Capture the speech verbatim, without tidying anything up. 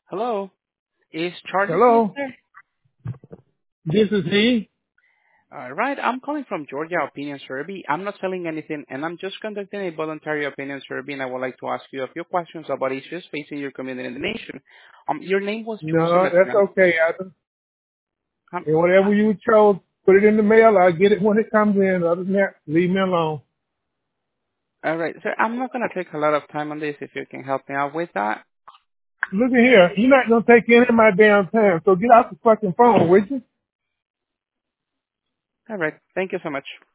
Hello, is Charlie still Hello, there? this is he. All right, I'm calling from Georgia Opinion Survey. I'm not selling anything, and I'm just conducting a voluntary opinion survey, and I would like to ask you a few questions about issues facing your community and the nation. Um, your name was chosen No, as that's an okay, Adam. um, And whatever you chose, put it in the mail. I'll get it when it comes in. Other than that, leave me alone. all right, sir. I'm not gonna take a lot of time on this. If you can help me out with that. Look at here. You're not going to take any of my damn time, so get off the fucking phone, would you? All right, thank you so much.